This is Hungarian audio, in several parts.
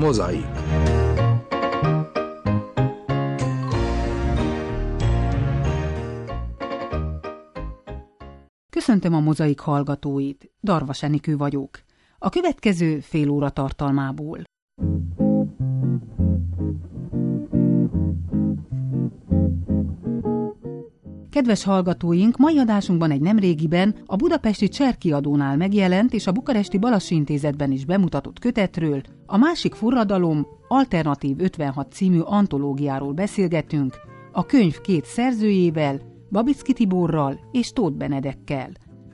Mozaik. Köszöntöm a Mozaik hallgatóit, Darvas Enikő vagyok. A következő fél óra tartalmából. Kedves hallgatóink, mai adásunkban egy nemrégiben a budapesti Cser kiadónál megjelent és a bukaresti Balassi Intézetben is bemutatott kötetről, a Másik forradalom, Alternatív 56 című antológiáról beszélgetünk, a könyv két szerzőjével, Babicki Tiborral és Tóth Benedekkel.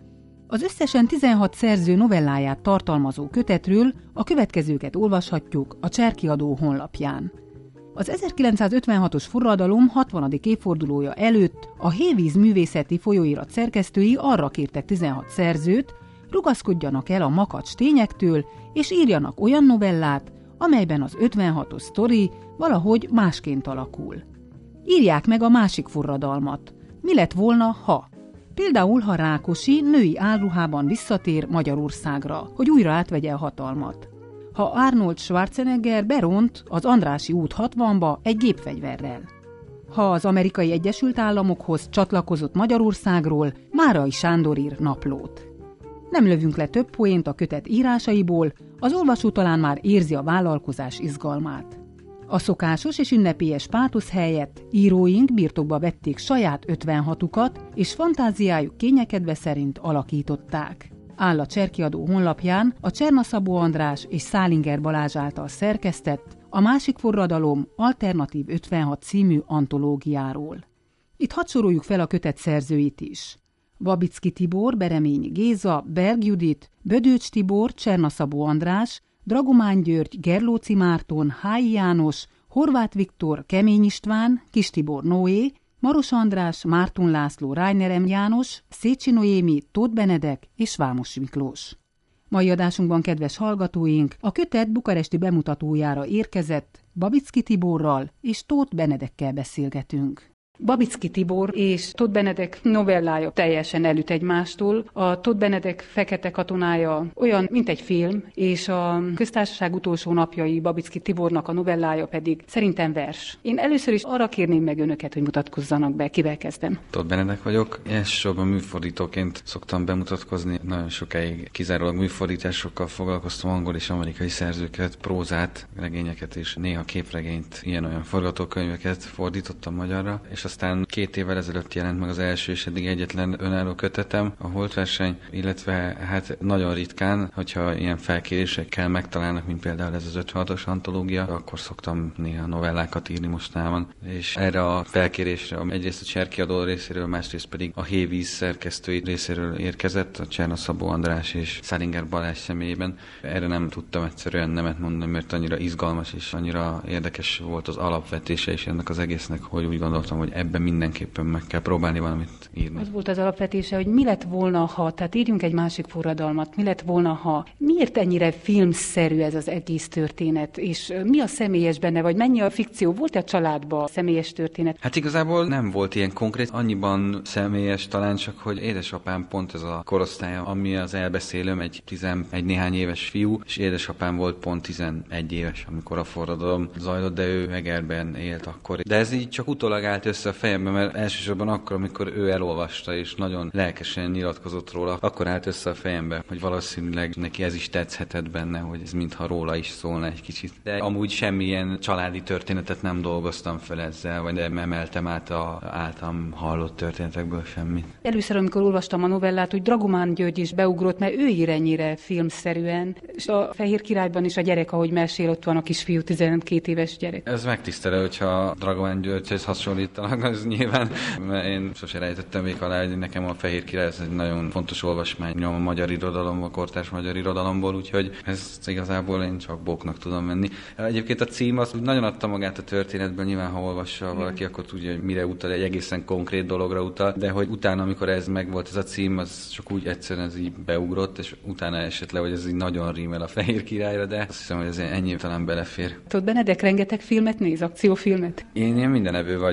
Az összesen 16 szerző novelláját tartalmazó kötetről a következőket olvashatjuk a Cser kiadó honlapján. Az 1956-os forradalom 60. évfordulója előtt a Hévíz művészeti folyóirat szerkesztői arra kértek 16 szerzőt, rugaszkodjanak el a makacs tényektől, és írjanak olyan novellát, amelyben az 56-os sztori valahogy másként alakul. Írják meg a másik forradalmat. Mi lett volna, ha? Például, ha Rákosi női álruhában visszatér Magyarországra, hogy újra átvegye a hatalmat. Ha Arnold Schwarzenegger beront az Andrássy út 60-ba egy gépfegyverrel. Ha az Amerikai Egyesült Államokhoz csatlakozott Magyarországról Márai Sándor ír naplót. Nem lövünk le több poént a kötet írásaiból, az olvasó talán már érzi a vállalkozás izgalmát. A szokásos és ünnepélyes pátosz helyett íróink birtokba vették saját 56-ukat, és fantáziájuk kényekedve szerint alakították. Áll a Cser kiadó honlapján a Cserna Szabó András és Szálinger Balázs által szerkesztett a Másik forradalom, Alternatív 56 című antológiáról. Itt hadd soroljuk fel a kötet szerzőit is. Babicki Tibor, Bereményi Géza, Berg Judit, Bödöcs Tibor, Cserna Szabó András, Dragomán György, Gerlóci Márton, Hályi János, Horváth Viktor, Kemény István, Kis Tibor Noé, Maros András, Márton László, Reiner M. János, Szécsi Noémi, Tóth Benedek és Vámos Miklós. Mai adásunkban, kedves hallgatóink, a kötet bukaresti bemutatójára érkezett Babicki Tiborral és Tóth Benedekkel beszélgetünk. Babicki Tibor és Tóth Benedek novellája teljesen elüt egymástól. A Tóth Benedek Fekete katonája olyan, mint egy film, és a Köztársaság utolsó napjai Babicki Tibornak a novellája pedig szerintem vers. Én először is arra kérném meg önöket, hogy mutatkozzanak be. Kivel kezdem? Tóth Benedek vagyok. Elsősorban műfordítóként szoktam bemutatkozni. Nagyon sokáig kizárólag műfordításokkal foglalkoztam, angol és amerikai szerzőket, prózát, regényeket és néha képregényt, ilyen-olyan forgatókönyveket fordítottam magyarra, és aztán 2 évvel ezelőtt jelent meg az első és eddig egyetlen önálló kötetem, a Holtverseny, illetve hát nagyon ritkán, hogyha ilyen felkérésekkel megtalálnak, mint például ez az 56-os antológia, akkor szoktam néha novellákat írni mostában. És erre a felkérésre egyrészt a Cser kiadó részéről, másrészt pedig a Hévíz szerkesztői részéről érkezett, a Cserna Szabó András és Szálinger Balázs személyében. Erre nem tudtam egyszerűen nemet mondani, mert annyira izgalmas és annyira érdekes volt az alapvetése is ennek az egésznek, hogy úgy gondoltam, hogy ebben mindenképpen meg kell próbálni valamit írni. Az volt az alapvetése, hogy mi lett volna, ha, tehát írjunk egy másik forradalmat, mi lett volna, ha. Miért ennyire filmszerű ez az egész történet, és mi a személyes benne, vagy mennyi a fikció? Volt-e a családban személyes történet? Hát igazából nem volt ilyen konkrét, annyiban személyes talán csak, hogy édesapám pont ez a korosztálya, ami az elbeszélőm, egy 11 néhány éves fiú, és édesapám volt pont 11 éves, amikor a forradalom zajlott, de ő Egerben élt akkor. De ez így csak utólag állt össze a fejembe, mert elsősorban akkor, amikor ő elolvasta, és nagyon lelkesen nyilatkozott róla, akkor állt össze a fejembe, hogy valószínűleg neki ez is tetszhetett benne, hogy ez mintha róla is szólna egy kicsit. De amúgy semmilyen családi történetet nem dolgoztam fel ezzel, vagy nem emeltem át a általam hallott történetekből semmit. Először, amikor olvastam a novellát, hogy Dragomán György is beugrott, mert ő ír ennyire filmszerűen, és a Fehér Királyban is a gyerek, ahogy mesél, ott van a kisfiú, 12 éves gyerek. Ez megtisztelő, hogyha Dragomán Györgyhez hasonlítanak, az nyilván, mert én sose rejtettem még alá, hogy nekem a Fehér Király ez egy nagyon fontos olvasmány a magyar irodalomból, a kortárs magyar irodalomból, úgyhogy ezt igazából én csak bóknak tudom venni. Egyébként a cím az nagyon adta magát a történetben, nyilván ha olvassa valaki, akkor tudja, hogy mire utal, egy egészen konkrét dologra utal, de hogy utána, amikor ez megvolt ez a cím, az csak úgy egyszerűen ez így beugrott, és utána esett le, hogy ez így nagyon rímel a Fehér Királyra, de azt hiszem, hogy ez ennyi talán belefér. Tóth Benedek rengeteg filmet néz, akciófilmet? Én mindenevő vagyok, tehát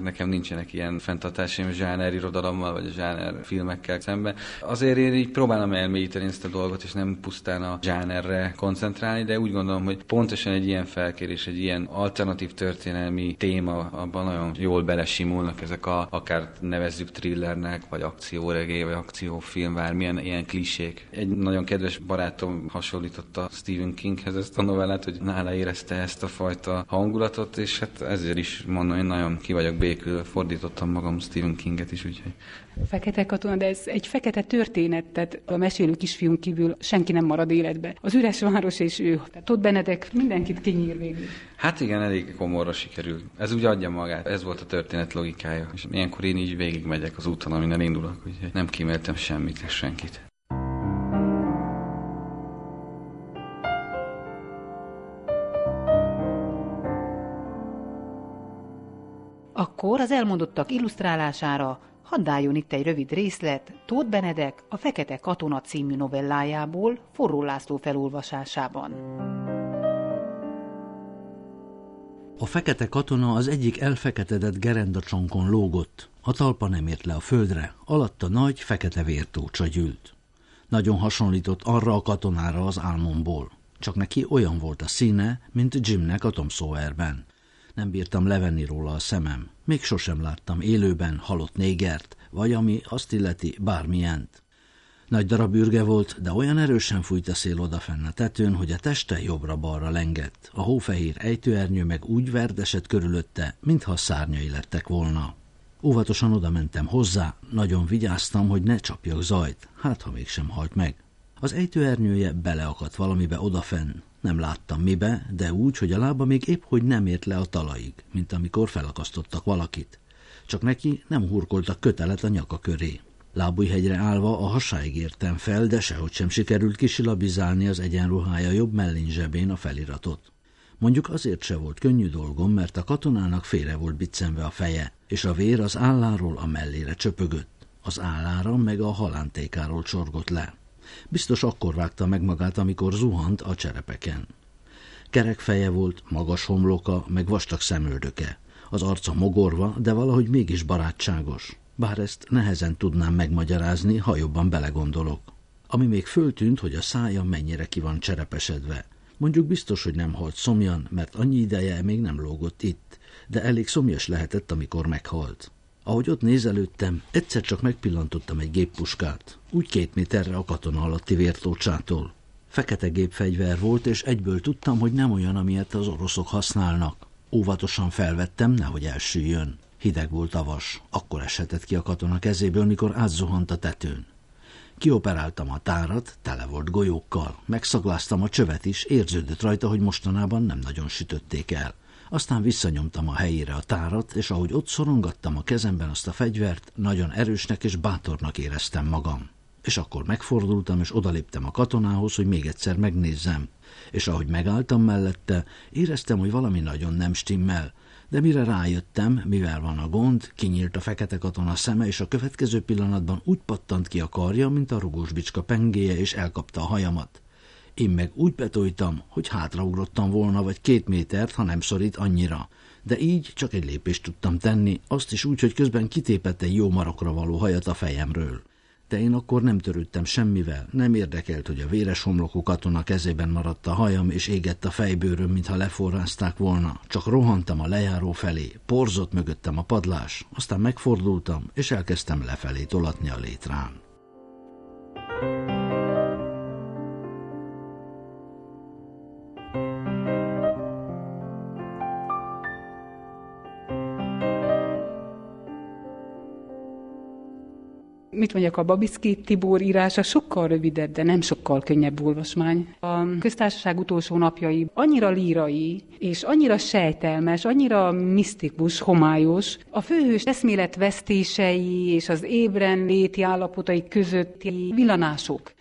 nekem nincsenek ilyen fenntartásaim zsáner irodalommal, vagy a zsáner filmekkel szemben. Azért én így próbálom elmélyíteni ezt a dolgot, és nem pusztán a zsánerre koncentrálni, de úgy gondolom, hogy pontosan egy ilyen felkérés, egy ilyen alternatív történelmi téma, abban nagyon jól belesimulnak ezek akár nevezzük thrillernek, vagy akcióregély, vagy akciófilm, bármilyen ilyen klisék. Egy nagyon kedves barátom hasonlította Stephen Kinghez ezt a novellát, hogy nála érezte ezt a fajta hangulatot, és hát ezért is mondom, én nagyon ki vagyok békülve, fordítottam magam Stephen Kinget is, úgyhogy. Fekete katona, de ez egy fekete történet, tehát a mesélő kisfiún kívül senki nem marad életbe. Az üres város és ő, tehát Todd Benedek mindenkit kinyír végül. Hát igen, elég komorra sikerült. Ez úgy adja magát, ez volt a történet logikája. És ilyenkor én így végigmegyek az úton, amin elindulok, úgyhogy nem kíméltem semmit és senkit. Akkor az elmondottak illusztrálására hadd álljon itt egy rövid részlet Todd Benedek a Fekete katona című novellájából Forró László felolvasásában. A fekete katona az egyik elfeketedett gerendacsonkon lógott, a talpa nem ért le a földre, alatta nagy, fekete vértócsa gyűlt. Nagyon hasonlított arra a katonára az álmomból, csak neki olyan volt a színe, mint Jimnek a Tom Sawyerben. Nem bírtam levenni róla a szemem, még sosem láttam élőben halott négert, vagy ami azt illeti bármilyent. Nagy darab ürge volt, de olyan erősen fújt a szél odafenn a tetőn, hogy a teste jobbra-balra lengett. A hófehér ejtőernyő meg úgy verdesett körülötte, mintha szárnyai lettek volna. Óvatosan oda mentem hozzá, nagyon vigyáztam, hogy ne csapjak zajt, hát ha mégsem halt meg. Az ejtőernyője beleakadt valamibe odafenn. Nem láttam mibe, de úgy, hogy a lába még épp hogy nem ért le a talajig, mint amikor felakasztottak valakit. Csak neki nem hurkoltak kötelet a nyaka köré. Lábújhegyre állva a hasáig értem fel, de sehogy sem sikerült kisilabizálni az egyenruhája jobb mellényzsebén a feliratot. Mondjuk azért se volt könnyű dolgom, mert a katonának félre volt biccenve a feje, és a vér az álláról a mellére csöpögött. Az állára meg a halántékáról csorgott le. Biztos akkor vágta meg magát, amikor zuhant a cserepeken. Kerek feje volt, magas homloka, meg vastag szemöldöke. Az arca mogorva, de valahogy mégis barátságos. Bár ezt nehezen tudnám megmagyarázni, ha jobban belegondolok. Ami még föltűnt, hogy a szája mennyire ki van cserepesedve. Mondjuk biztos, hogy nem halt szomjan, mert annyi ideje még nem lógott itt, de elég szomjas lehetett, amikor meghalt. Ahogy ott nézelődtem, egyszer csak megpillantottam egy géppuskát, úgy 2 méterre a katona alatti vértócsától. Fekete gépfegyver volt, és egyből tudtam, hogy nem olyan, amilyet az oroszok használnak. Óvatosan felvettem, nehogy elsüljön. Hideg volt a vas, akkor eshetett ki a katona kezéből, mikor átzuhant a tetőn. Kioperáltam a tárat, tele volt golyókkal, megszagláztam a csövet is, érződött rajta, hogy mostanában nem nagyon sütötték el. Aztán visszanyomtam a helyére a tárat, és ahogy ott szorongattam a kezemben azt a fegyvert, nagyon erősnek és bátornak éreztem magam. És akkor megfordultam, és odaléptem a katonához, hogy még egyszer megnézzem. És ahogy megálltam mellette, éreztem, hogy valami nagyon nem stimmel, de mire rájöttem, mivel van a gond, kinyílt a fekete katona szeme, és a következő pillanatban úgy pattant ki a karja, mint a rugós bicska pengéje, és elkapta a hajamat. Én meg úgy betoltam, hogy hátraugrottam volna, vagy 2 métert, ha nem szorít annyira. De így csak egy lépést tudtam tenni, azt is úgy, hogy közben kitépett egy jó marokra való hajat a fejemről. De én akkor nem törődtem semmivel, nem érdekelt, hogy a véres homlokú katona kezében maradt a hajam, és égett a fejbőröm, mintha leforrázták volna. Csak rohantam a lejáró felé, porzott mögöttem a padlás, aztán megfordultam, és elkezdtem lefelé tolatni a létrán. Mit mondjak, a Babicki Tibor írása sokkal rövidebb, de nem sokkal könnyebb olvasmány. A Köztársaság utolsó napjai annyira lírai, és annyira sejtelmes, annyira misztikus, homályos. A főhős eszméletvesztései és az ébren léti állapotai közötti villanások.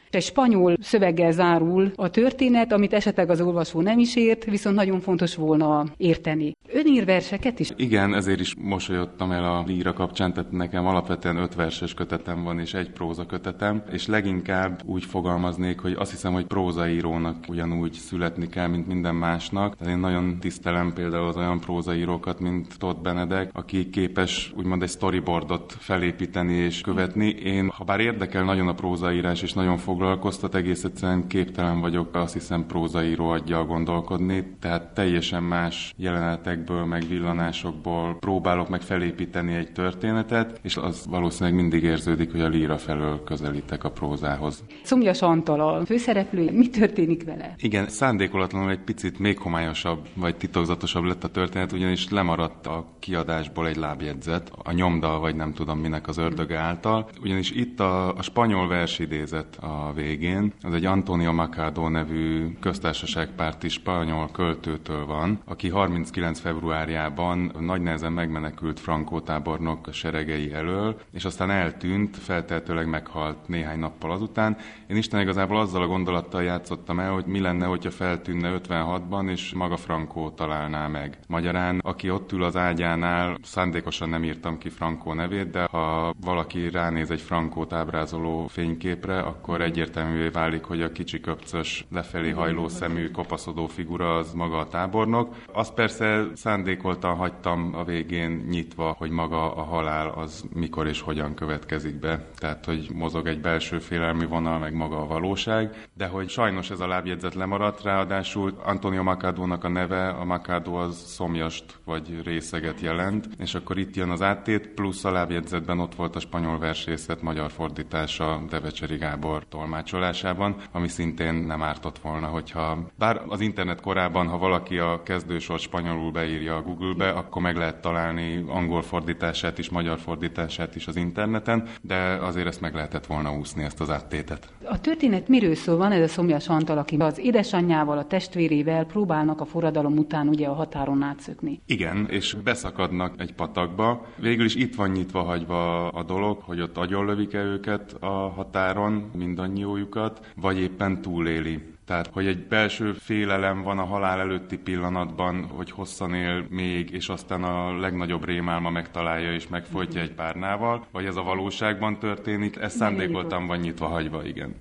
Egy spanyol szöveggel zárul a történet, amit esetleg az olvasó nem is ért, viszont nagyon fontos volna érteni. Ön ír verseket is? Igen, ezért is mosolyodtam el a líra kapcsán, tehát nekem alapvetően 5 verses kötetem van, és 1 próza kötetem, és leginkább úgy fogalmaznék, hogy azt hiszem, hogy prózaírónak ugyanúgy születni kell, mint minden másnak. Tehát én nagyon tisztelem például az olyan prózaírókat, mint Todd Benedek, aki képes úgymond egy storyboardot felépíteni és követni. Én, ha bár érdekel nagyon a prózaírás, és nagyon foglalkoztat, egész egyszerűen képtelen vagyok, azt hiszem, prózaíró aggyal gondolkodni, tehát teljesen más jelenetekből, meg villanásokból próbálok meg felépíteni egy történetet, és az valószínűleg mindig érződik, hogy a líra felől közelítek a prózához. Szomjas Antal a főszereplő, mi történik vele? Igen, szándékolatlanul egy picit még homályosabb, vagy titokzatosabb lett a történet, ugyanis lemaradt a kiadásból egy lábjegyzet, a nyomda, vagy nem tudom minek az ördöge által. Ugyanis itt a spanyol versidézet a végén, az egy Antonio Machado nevű köztársaságpárti spanyol költőtől van, aki 39. februárjában nagy nehezen megmenekült Franco tábornok seregei elől, és aztán eltűnt, feltehetőleg meghalt néhány nappal azután. Én Isten igazából azzal a gondolattal játszottam el, hogy mi lenne, hogyha feltűnne 56-ban, és maga Franco találná meg. Magyarán, aki ott ül az ágyánál, szándékosan nem írtam ki Franco nevét, de ha valaki ránéz egy Francót ábrázoló fényképre, akkor egyértelművé válik, hogy a kicsi köpcös, lefelé hajló szemű, kopaszodó figura az maga a tábornok. Azt persze szándékoltan hagytam a végén nyitva, hogy maga a halál az mikor és hogyan következik be. Tehát, hogy mozog egy belső félelmi vonal, meg maga a valóság, de hogy sajnos ez a lábjegyzet lemaradt, ráadásul Antonio Machadónak a neve, a Machado az szomjast vagy részeget jelent, és akkor itt jön az áttét, plusz a lábjegyzetben ott volt a spanyol versrészet magyar fordítása Devecseri Gábor tolmácsolásában, ami szintén nem ártott volna, hogyha bár az internet korában, ha valaki a kezdősort spanyolul beírja a Google-be, akkor meg lehet találni angol fordítását is, magyar fordítását is az interneten, de azért ezt meg lehetett volna úszni, ezt az áttétet. A történet miről szól? Van ez a Szomjas Antal, aki az édesanyjával, a testvérével próbálnak a forradalom után ugye a határon átszökni. Igen, és beszakadnak egy patakba. Végül is itt van nyitva hagyva a dolog, hogy ott agyonlövik-e őket a határon, mindannyiójukat, vagy éppen túléli. Tehát, hogy egy belső félelem van a halál előtti pillanatban, hogy hosszan él még, és aztán a legnagyobb rémálma megtalálja és megfojtja egy párnával, vagy ez a valóságban történik, ez szándékoltan van nyitva hagyva, igen.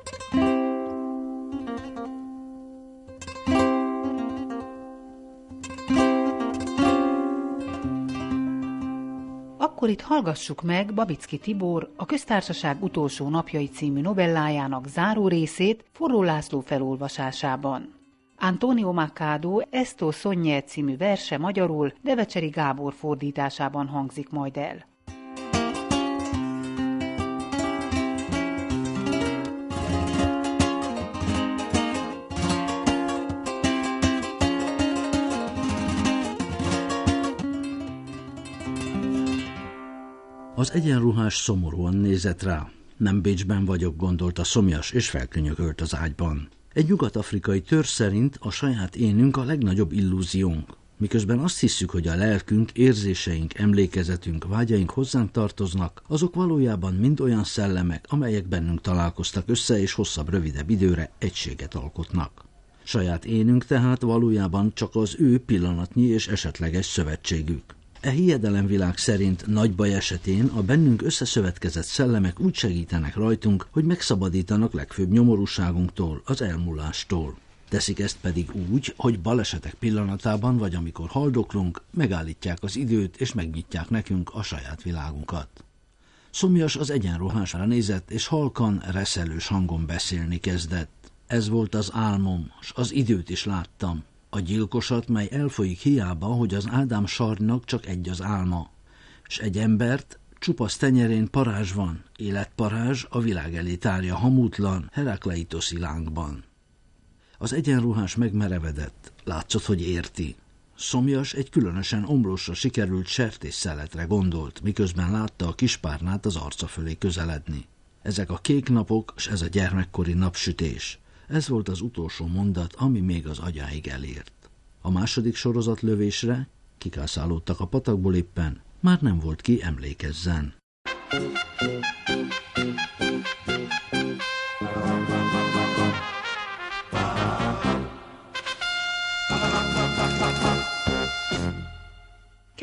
Akkor itt hallgassuk meg Babicki Tibor a Köztársaság utolsó napjai című novellájának záró részét Forró László felolvasásában. Antonio Machado Esto Soñé című verse magyarul Devecseri Gábor fordításában hangzik majd el. Az egyenruhás szomorúan nézett rá. Nem Bécsben vagyok, gondolta Szomjas, és felkönyökölt az ágyban. Egy nyugat-afrikai törzs szerint a saját énünk a legnagyobb illúziónk. Miközben azt hisszük, hogy a lelkünk, érzéseink, emlékezetünk, vágyaink hozzánk tartoznak, azok valójában mind olyan szellemek, amelyek bennünk találkoztak össze, és hosszabb, rövidebb időre egységet alkotnak. Saját énünk tehát valójában csak az ő pillanatnyi és esetleges szövetségük. E hiedelemvilág szerint nagy baj esetén a bennünk összeszövetkezett szellemek úgy segítenek rajtunk, hogy megszabadítanak legfőbb nyomorúságunktól, az elmúlástól. Teszik ezt pedig úgy, hogy balesetek pillanatában, vagy amikor haldoklunk, megállítják az időt és megnyitják nekünk a saját világunkat. Szomjas az egyenruhásra nézett, és halkan, reszelős hangon beszélni kezdett. Ez volt az álmom, s az időt is láttam. A gyilkosat, mely elfolyik hiába, hogy az Ádám sarnak csak egy az álma, s egy embert csupasz tenyerén parázs van, életparázs a világ elé tárja hamutlan Herakleitoszi lángban. Az egyenruhás megmerevedett, látszott, hogy érti. Szomjas egy különösen omlósra sikerült sertésszeletre gondolt, miközben látta a kispárnát az arca fölé közeledni. Ezek a kék napok, s ez a gyermekkori napsütés. Ez volt az utolsó mondat, ami még az agyáig elért. A második sorozatlövésre, kikászálódtak a patakból éppen, már nem volt ki emlékezzen.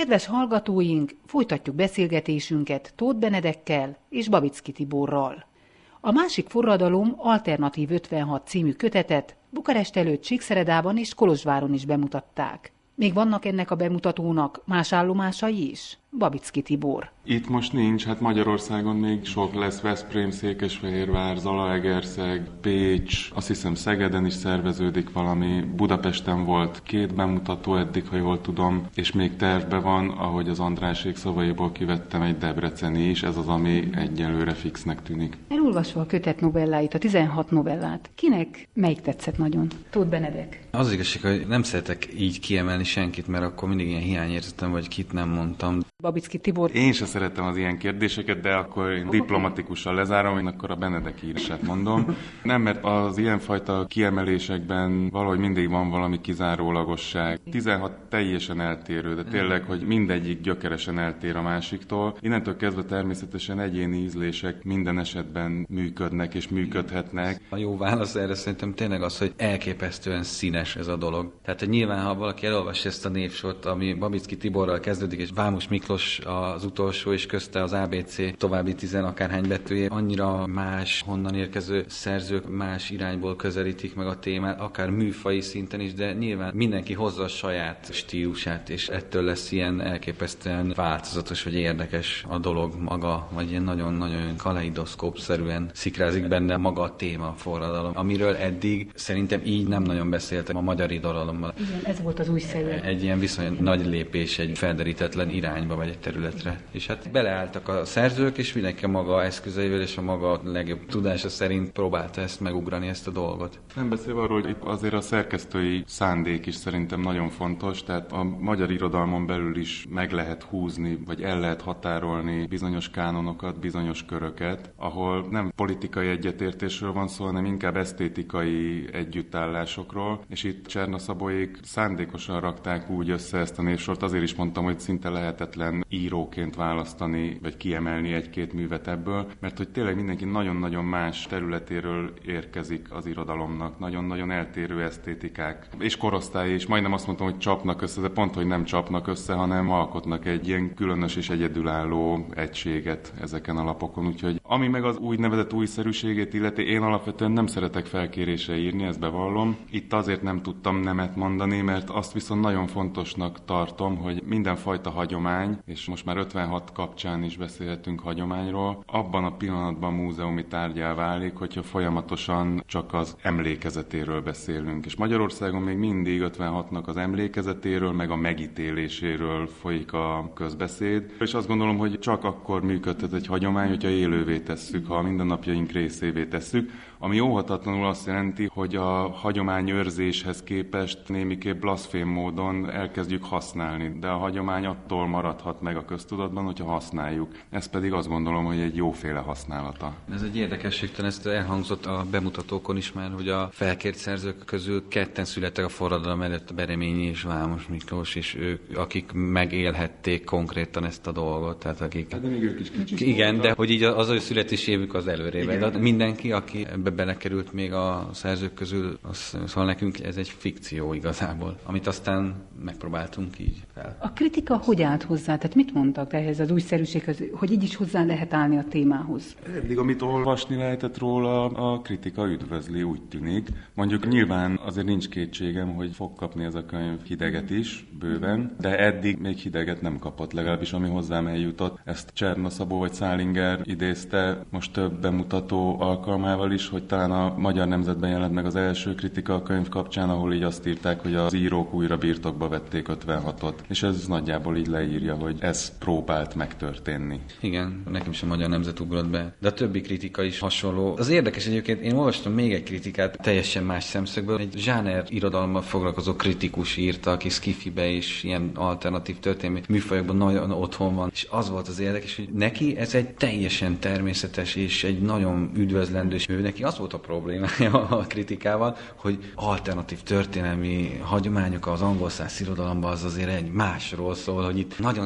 Kedves hallgatóink, folytatjuk beszélgetésünket Tóth Benedekkel és Babicki Tiborral. A másik forradalom Alternatív 56 című kötetet Bukarest előtt Csíkszeredában és Kolozsváron is bemutatták. Még vannak ennek a bemutatónak más állomásai is? Babicki Tibor. Itt most nincs, hát Magyarországon még sok lesz, Veszprém, Székesfehérvár, Zalaegerszeg, Pécs, azt hiszem Szegeden is szerveződik valami, Budapesten volt 2 bemutató eddig, ha jól tudom, és még tervben van, ahogy az Andrásék szavaiból kivettem, egy debreceni is, ez az, ami egyelőre fixnek tűnik. Elolvasva a kötet novelláit, a 16 novellát, kinek melyik tetszett nagyon? Tóth Benedek. Az igazság, hogy nem szeretek így kiemelni senkit, mert akkor mindig ilyen hiányérzetem, vagy kit nem mondtam. Babicki Tibor. Én se szeretem az ilyen kérdéseket, de akkor én diplomatikusan lezárom, én akkor a Benedek írását mondom. Nem, mert az ilyenfajta kiemelésekben valahogy mindig van valami kizárólagosság. 16 teljesen eltérő, de tényleg, hogy mindegyik gyökeresen eltér a másiktól. Innentől kezdve természetesen egyéni ízlések minden esetben működnek és működhetnek. A jó válasz erre szerintem tényleg az, hogy elképesztően színes ez a dolog. Tehát nyilván, ha valaki elolvassa ezt a névsort, ami Babicki Tiborral kezdődik, és Vámos Miklós az utolsó, és közte az ABC további 10 akárhány betűje, annyira más, honnan érkező szerzők más irányból közelítik meg a témát, akár műfaji szinten is, de nyilván mindenki hozza a saját stílusát, és ettől lesz ilyen elképesztően változatos, vagy érdekes a dolog maga, vagy ilyen nagyon-nagyon kaleidoszkópszerűen szikrázik benne maga a téma, a forradalom, amiről eddig szerintem így nem nagyon beszéltek a magyar irodalommal. Igen, ez volt az újszerű. Egy ilyen viszonylag nagy lépés egy felderítetlen irányba, vagy egy területre. És hát beleálltak a szerzők, és mindenki maga eszközeivel és a maga legjobb tudása szerint próbálta ezt megugrani, ezt a dolgot. Nem beszélve arról, hogy itt azért a szerkesztői szándék is szerintem nagyon fontos, tehát a magyar irodalmon belül is meg lehet húzni, vagy el lehet határolni bizonyos kánonokat, bizonyos köröket, ahol nem politikai egyetértésről van szó, hanem inkább esztétikai együttállásokról, és itt Csernaszabóék szándékosan rakták úgy össze ezt a névsort, azért is mondtam, hogy szinte lehetetlen íróként választani, vagy kiemelni egy-két művet ebből, mert hogy tényleg mindenki nagyon-nagyon más területéről érkezik az irodalomnak, nagyon-nagyon eltérő esztétikák, és korosztály, és majdnem azt mondtam, hogy csapnak össze, de pont, hogy nem csapnak össze, hanem alkotnak egy ilyen különös és egyedülálló egységet ezeken a lapokon, úgyhogy ami meg az úgynevezett újszerűségét illeti, én alapvetően nem szeretek felkérésre írni, ezt bevallom. Itt azért nem tudtam nemet mondani, mert azt viszont nagyon fontosnak tartom, hogy mindenfajta hagyomány, és most már 56 kapcsán is beszélhetünk hagyományról, abban a pillanatban múzeumi tárgyá válik, hogyha folyamatosan csak az emlékezetéről beszélünk. És Magyarországon még mindig 56-nak az emlékezetéről, meg a megítéléséről folyik a közbeszéd. És azt gondolom, hogy csak akkor működhet egy hagyomány, hogyha élővé tesszük, ha a mindennapjaink részévé tesszük, ami óhatatlanul azt jelenti, hogy a hagyományőrzéshez képest némiképp blaszfém módon elkezdjük használni, de a hagyomány attól maradhat meg a köztudatban, hogyha használjuk. Ez pedig azt gondolom, hogy egy jóféle használata. Ez egy érdekességtelen, ezt elhangzott a bemutatókon is már, hogy a felkért szerzők közül 2 születtek a forradalom előtt, a Bereményi és Vámos Miklós, és ők, akik megélhették konkrétan ezt a dolgot, tehát akik... De még ők is kicsit. Igen, de hogy így az ő születési évük az előrébb. De mindenki, aki ebbe belekerült még a szerzők közül, szóval nekünk ez egy fikció igazából, amit aztán megpróbáltunk így fel. A kritika hogy állt hozzá? Tehát mit mondtak ehhez az újszerűséghez, hogy így is hozzá lehet állni a témához? Eddig, amit olvasni lehetett róla, a kritika üdvözli, úgy tűnik. Mondjuk nyilván azért nincs kétségem, hogy fog kapni ez a könyv hideget is, bőven, de eddig még hideget nem kapott, legalábbis ami hozzám eljutott. Ezt Csernaszabó vagy Szálinger idézte most több bemutató alkalmával is, hogy talán a Magyar Nemzetben jelent meg az első kritika a könyv kapcsán, ahol így azt írták, hogy az írók újra birtokba vették 56-ot. És ez nagyjából így leírja, hogy ez próbált megtörténni. Igen, nekem is a Magyar Nemzet ugrott be, de a többi kritika is hasonló. Az érdekes egyébként, én olvastam még egy kritikát teljesen más szemszögből. Egy zsáner irodalommal foglalkozó kritikus írta, aki skifibe és ilyen alternatív történelmi műfajokban nagyon otthon van. És az volt az érdekes, hogy neki ez egy teljesen természetes és egy nagyon üdvözlendő, és neki az volt a problémája a kritikával, hogy alternatív történelmi hagyományok az angol száz irodalomban az azért egy másról szól, hogy itt nagyon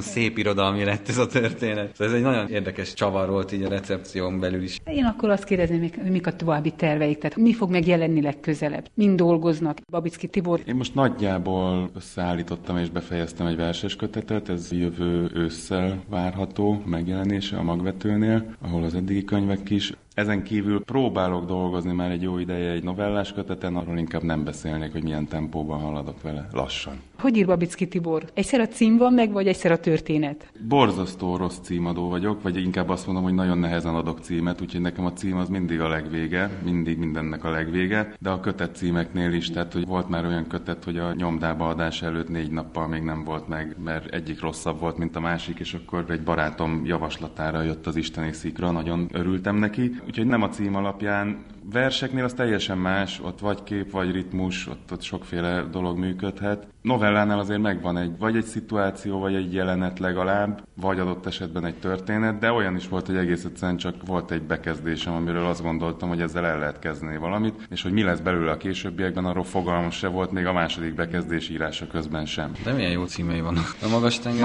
szép irodalmi lett ez a történet. Ez egy nagyon érdekes csavar volt így a recepción belül is. Én akkor azt kérdezném, hogy mik a további terveik, tehát mi fog megjelenni legközelebb? Mind dolgoznak, Babicki Tibor? Én most nagyjából összeállítottam és befejeztem egy verses kötetet, ez jövő ősszel várható megjelenése a Magvetőnél, ahol az eddigi könyvek is. Ezen kívül próbálok dolgozni már egy jó ideje egy novellás köteten, arról inkább nem beszélnék, hogy milyen tempóban haladok vele, lassan. Hogy ír Babicki Tibor? Egyszer a cím van meg, vagy egyszer a történet? Borzasztó rossz címadó vagyok, vagy inkább azt mondom, hogy nagyon nehezen adok címet, úgyhogy nekem a cím az mindig a legvége, mindig mindennek a legvége, de a kötet címeknél is, tehát hogy volt már olyan kötet, hogy a nyomdába adás előtt 4 nappal még nem volt meg, mert egyik rosszabb volt, mint a másik, és akkor egy barátom javaslatára jött az Isteni Szikra, nagyon örültem neki. Úgyhogy nem a cím alapján. Verseknél az teljesen más, ott vagy kép, vagy ritmus, ott sokféle dolog működhet. Novellánál azért megvan vagy egy szituáció, vagy egy jelenet legalább, vagy adott esetben egy történet, de olyan is volt, hogy egész egyszerűen csak volt egy bekezdésem, amiről azt gondoltam, hogy ezzel el lehet kezdeni valamit, és hogy mi lesz belőle a későbbiekben, arról fogalmam se volt, még a második bekezdés írása közben sem. De milyen jó címei vannak. A Magas tenger,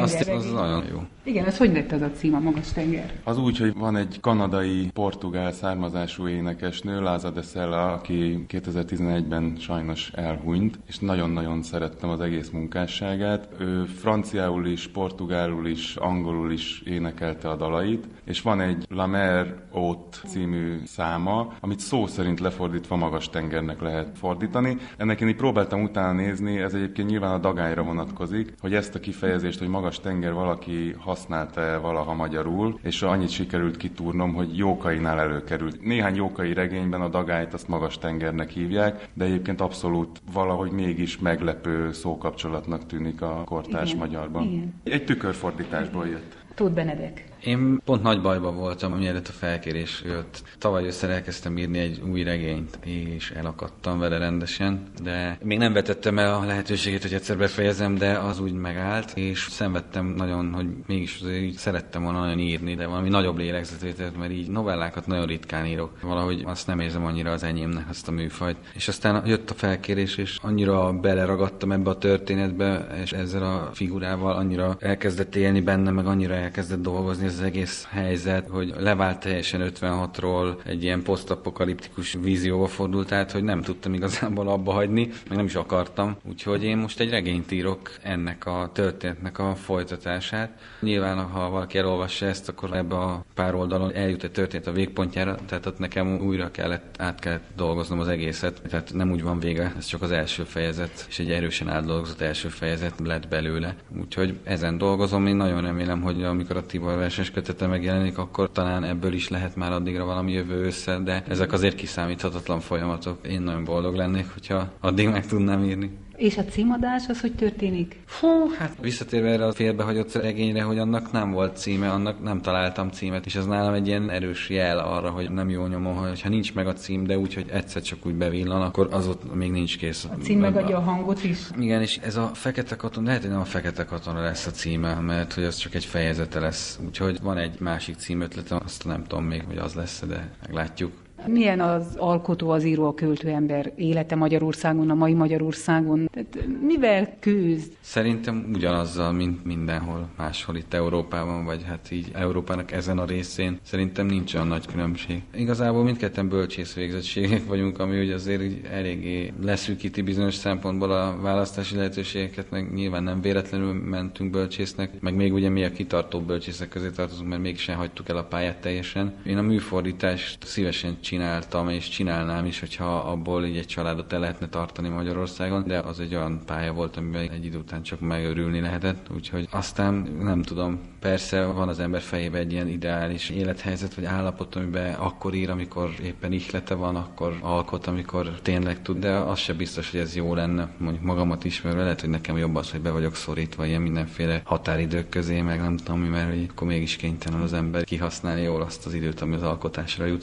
az nagyon jó. Igen, az hogy lett az a cím, a Magas tenger? Az úgy, hogy van egy kanadai, portugál származású énekesnő, Láza de Sella, aki 2011-ben sajnos elhunyt, és nagyon-nagyon szerettem az egész munkásságát. Ő franciául is, portugálul is, angolul is énekelte a dalait, és van egy La Mer Haute című száma, amit szó szerint lefordítva Magas tengernek lehet fordítani. Ennek én így próbáltam utána nézni, ez egyébként nyilván a dagályra vonatkozik, hogy ezt a kifejezést, hogy magas tenger valaki használta valaha magyarul, és annyit sikerült kitúrnom, hogy Jókainál előkerült. Néhány jókai regényben a dagályt azt Magas tengernek hívják, de egyébként abszolút valahogy mégis meglepő szókapcsolatnak tűnik a kortárs magyarban. Igen. Egy tükörfordításból jött. Tóth Benedek. Én pont nagy bajban voltam, mielőtt a felkérés jött. Tavaly ősszel elkezdtem írni egy új regényt, és elakadtam vele rendesen, de még nem vetettem el a lehetőséget, hogy egyszer befejezem, de az úgy megállt, és szenvedtem nagyon, hogy mégis így szerettem volna nagyon írni, de valami nagyobb lélegzetvételt, mert így novellákat nagyon ritkán írok. Valahogy azt nem érzem annyira az enyémnek, azt a műfajt. És aztán jött a felkérés, és annyira beleragadtam ebbe a történetbe, és ezzel a figurával annyira elkezdett élni benne, meg annyira elkezdett dolgozni az egész helyzet, hogy levált teljesen 56-ról egy ilyen posztapokaliptikus vízióba fordult át, hogy nem tudtam igazából abba hagyni, meg nem is akartam. Úgyhogy én most egy regényt írok ennek a történetnek a folytatását. Nyilván, ha valaki elolvassa ezt, akkor ebbe a pár oldalon eljut egy történet a végpontjára, tehát ott nekem újra át kellett dolgoznom az egészet. Tehát nem úgy van vége, ez csak az első fejezet, és egy erősen átdolgozott első fejezet lett belőle. Úgyhogy ezen dolgozom, én nagyon remélem, hogy amikor a Tibor verses kötete megjelenik, akkor talán ebből is lehet már addigra valami jövő össze, de ezek azért kiszámíthatatlan folyamatok. Én nagyon boldog lennék, hogyha addig meg tudnám írni. És a címadás az hogy történik? Hát visszatérve erre a félbehagyott regényre, hogy annak nem volt címe, annak nem találtam címet, és ez nálam egy ilyen erős jel arra, hogy nem jó nyomom, hogyha nincs meg a cím, de úgy, hogy egyszer csak úgy bevillan, akkor az ott még nincs kész. A cím megadja a hangot is. Igen, és ez a Fekete Katona, lehet, hogy nem a Fekete Katona lesz a címe, mert hogy az csak egy fejezete lesz. Úgyhogy van egy másik címötletem, azt nem tudom még, hogy az lesz, de meglátjuk. Milyen az alkotó, az író, a költőember élete Magyarországon, a mai Magyarországon? Tehát mivel küzd? Szerintem ugyanazzal, mint mindenhol máshol itt Európában, vagy hát így Európának ezen a részén. Szerintem nincs olyan nagy különbség. Igazából mindketten bölcsész végzettségek vagyunk, ami ugye azért eléggé leszűkíti bizonyos szempontból a választási lehetőségeket, meg nyilván nem véletlenül mentünk bölcsésznek, meg még ugye mi a kitartó bölcsészek közé tartozunk, mert mégsem hagytuk el a pályát teljesen. Én a műfordítást szívesen csináltam, és csinálnám is, hogyha abból így egy családot el lehetne tartani Magyarországon, de az egy olyan pálya volt, amiben egy idő után csak megörülni lehetett, úgyhogy aztán nem tudom, persze van az ember fejében egy ilyen ideális élethelyzet, vagy állapot, amiben akkor ír, amikor éppen ihlete van, akkor alkot, amikor tényleg tud, de az se biztos, hogy ez jó lenne. Mondjuk magamat ismerve, lehet, hogy nekem jobb az, hogy be vagyok szorítva ilyen mindenféle határidők közé, meg nem tudom mi, mert hogy akkor mégis kénytelen az ember kihasználni jól azt az időt, ami az alkotásra jut.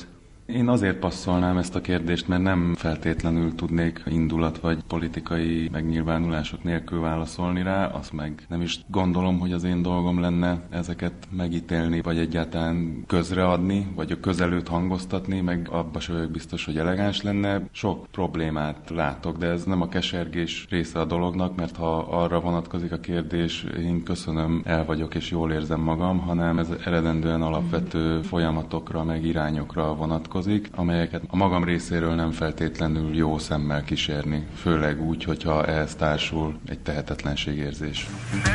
Én azért passzolnám ezt a kérdést, mert nem feltétlenül tudnék indulat vagy politikai megnyilvánulások nélkül válaszolni rá, azt meg nem is gondolom, hogy az én dolgom lenne ezeket megítélni, vagy egyáltalán közreadni, vagy a közelőt hangoztatni, meg abba se vagyok biztos, hogy elegáns lenne. Sok problémát látok, de ez nem a kesergés része a dolognak, mert ha arra vonatkozik a kérdés, én köszönöm, el vagyok és jól érzem magam, hanem ez eredendően alapvető folyamatokra, meg irányokra vonatkozik, amelyeket a magam részéről nem feltétlenül jó szemmel kísérni, főleg úgy, hogyha ehhez társul egy tehetetlenségérzés.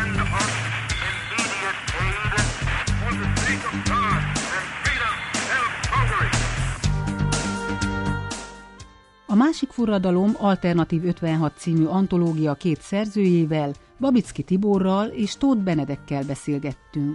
A másik forradalom Alternatív 56 című antológia 2 szerzőjével, Babicki Tiborral és Tóth Benedekkel beszélgettünk.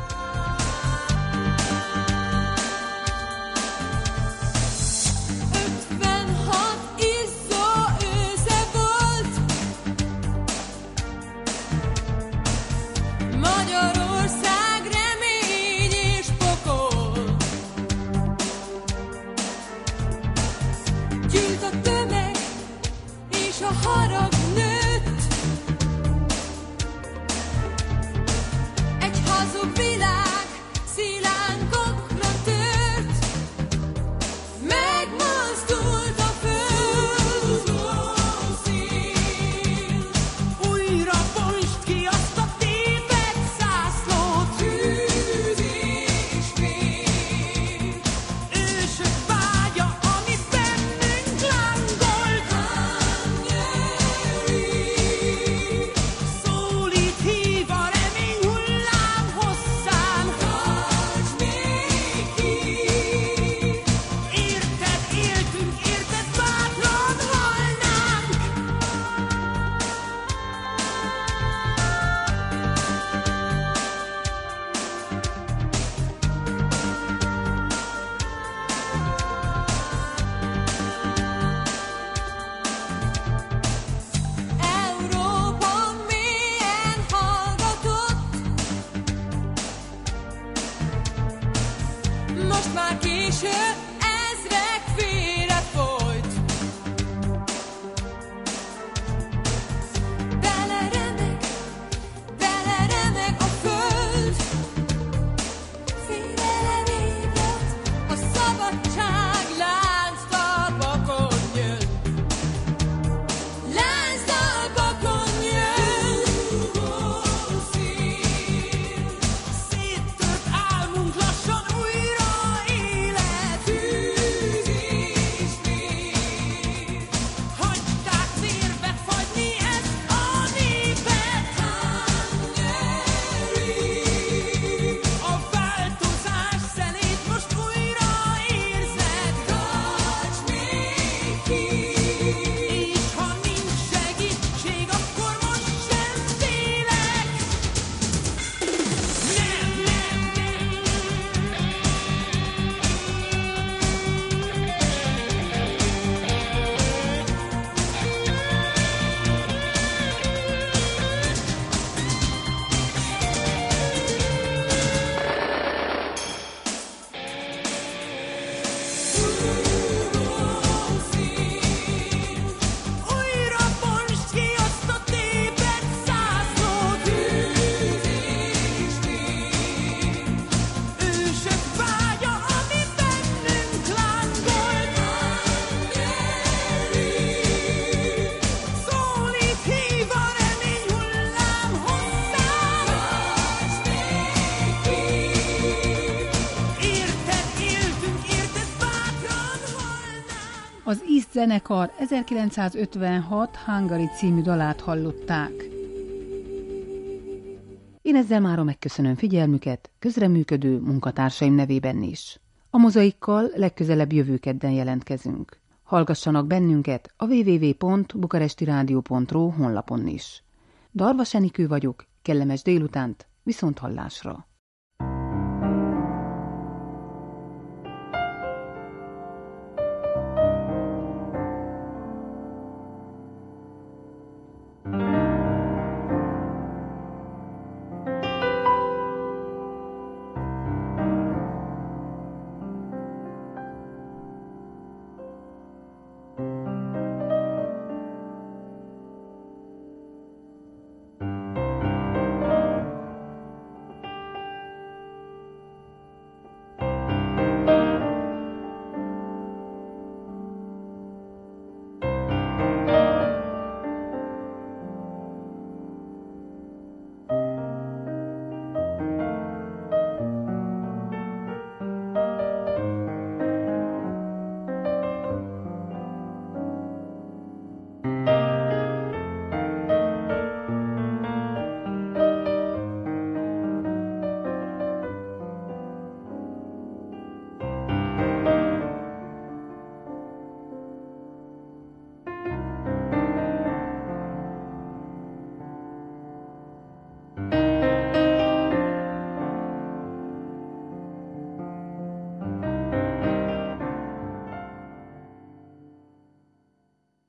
Az East zenekar 1956 Hungary című dalát hallották. Én ezzel mára megköszönöm figyelmüket, közreműködő munkatársaim nevében is. A Mozaikkal legközelebb jövő kedden jelentkezünk. Hallgassanak bennünket a www.bukarestiradio.ro honlapon is. Darvas Enikő vagyok, kellemes délutánt, viszonthallásra!